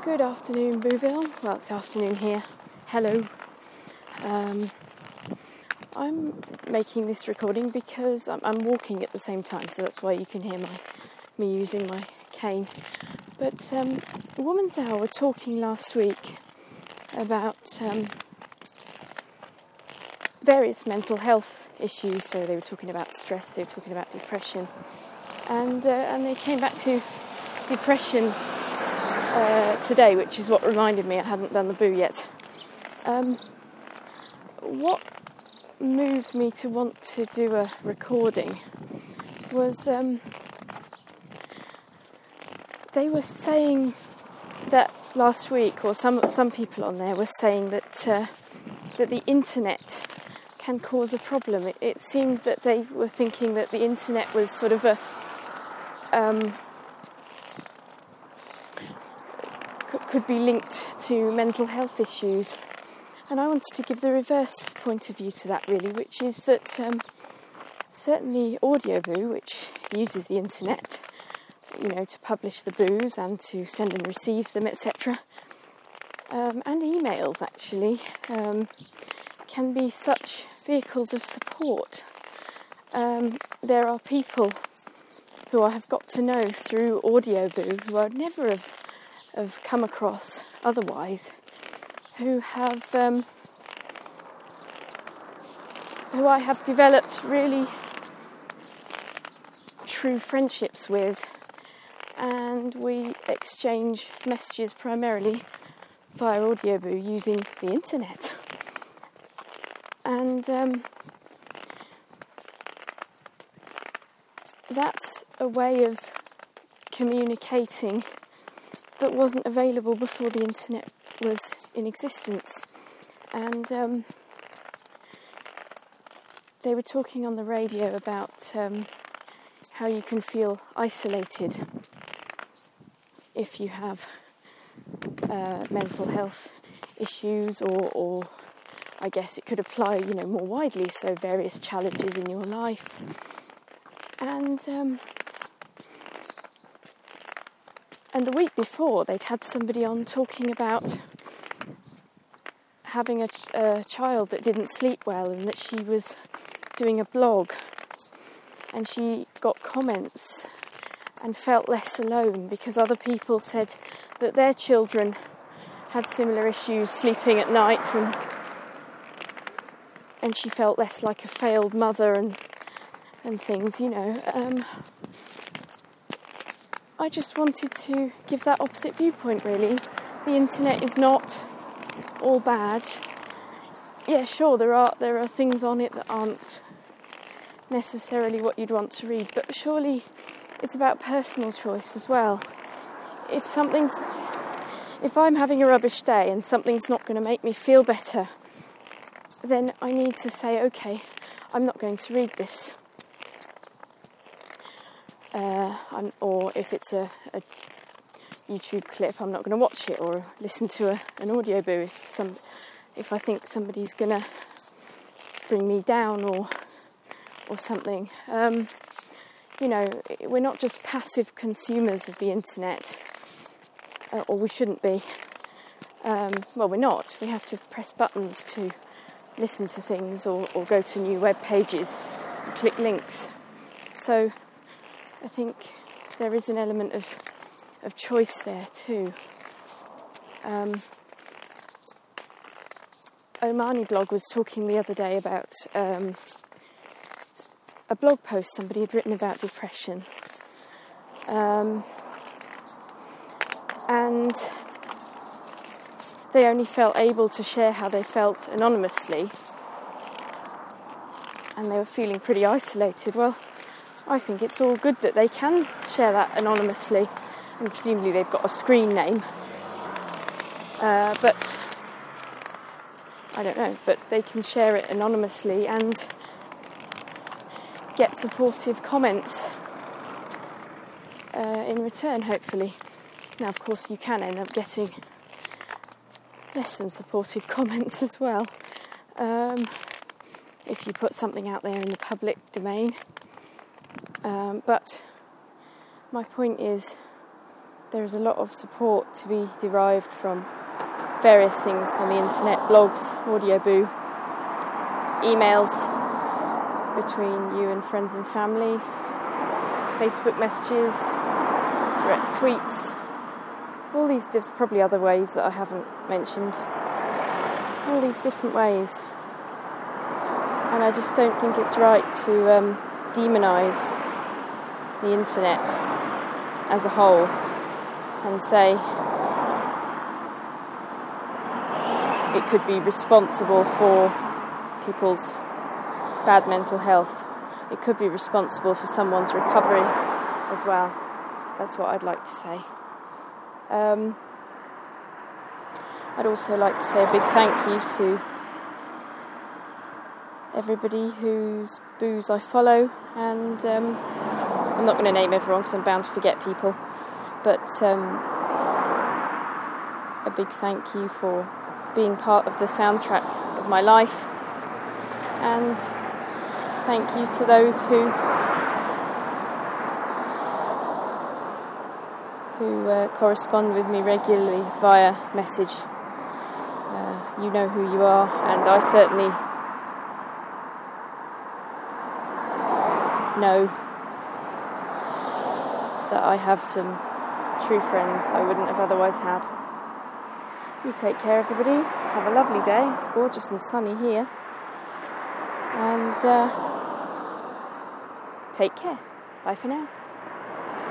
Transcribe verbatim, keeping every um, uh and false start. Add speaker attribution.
Speaker 1: Good afternoon, Booville. Well, it's afternoon here. Hello. Um, I'm making this recording because I'm, I'm walking at the same time, so that's why you can hear my me using my cane. But um, Woman's Hour were talking last week about um, various mental health issues. So they were talking about stress, they were talking about depression, and uh, and they came back to depression uh, today, which is what reminded me I hadn't done the boo yet. Um, what moved me to want to do a recording was um, they were saying that last week, or some some people on there were saying that uh, that the internet can cause a problem. It, it seemed that they were thinking that the internet was sort of a um, could be linked to mental health issues. And I wanted to give the reverse point of view to that, really, which is that um, certainly Audioboo, which uses the internet, you know, to publish the boos and to send and receive them, et cetera, um, and emails, actually, um, can be such vehicles of support. Um, there are people who I have got to know through Audioboo who I'd never have, have come across otherwise, who have um, who I have developed really true friendships with, and we exchange messages primarily via Audioboo using the internet. And um, that's a way of communicating that wasn't available before the internet was in existence. And um, they were talking on the radio about um, how you can feel isolated if you have uh, mental health issues, or, or I guess it could apply, you know, more widely, so various challenges in your life. And um, and the week before, they'd had somebody on talking about having a, ch- a child that didn't sleep well, and that she was doing a blog, and she got comments and felt less alone because other people said that their children had similar issues sleeping at night, and and she felt less like a failed mother and and things, you know. Um, I just wanted to give that opposite viewpoint, really. The internet is not all bad. Yeah, sure, there are there are things on it that aren't necessarily what you'd want to read, but surely it's about personal choice as well. If something's, if I'm having a rubbish day and something's not going to make me feel better, then I need to say, okay, I'm not going to read this. Uh, I'm, or if it's a, a YouTube clip, I'm not going to watch it or listen to a, an Audioboo if some, if I think somebody's going to bring me down or or something. Um, you know, we're not just passive consumers of the internet, uh, or we shouldn't be. Um, well, we're not. We have to press buttons to listen to things, or, or go to new web pages, click links. So I think there is an element of of choice there too. Um, Omani Blog was talking the other day about um, a blog post somebody had written about depression, um, and they only felt able to share how they felt anonymously, and they were feeling pretty isolated. Well, I think it's all good that they can share that anonymously, and presumably they've got a screen name, uh, but I don't know, but they can share it anonymously and get supportive comments uh, in return, hopefully. Now, of course, you can end up getting less than supportive comments as well, um, if you put something out there in the public domain. Um, but my point is there is a lot of support to be derived from various things on the internet, blogs, Audioboo, emails between you and friends and family, Facebook messages, direct tweets, all these diff- probably other ways that I haven't mentioned, all these different ways. And I just don't think it's right to um, demonise the internet as a whole and say it could be responsible for people's bad mental health. It could be responsible for someone's recovery as well. That's what I'd like to say. Um, I'd also like to say a big thank you to everybody whose boos I follow, and um, I'm not going to name everyone because I'm bound to forget people, but um, a big thank you for being part of the soundtrack of my life, and thank you to those who who uh, correspond with me regularly via message. Uh, you know who you are, and I certainly know that I have some true friends I wouldn't have otherwise had. You take care, everybody. Have a lovely day. It's gorgeous and sunny here. And uh, take care. Bye for now.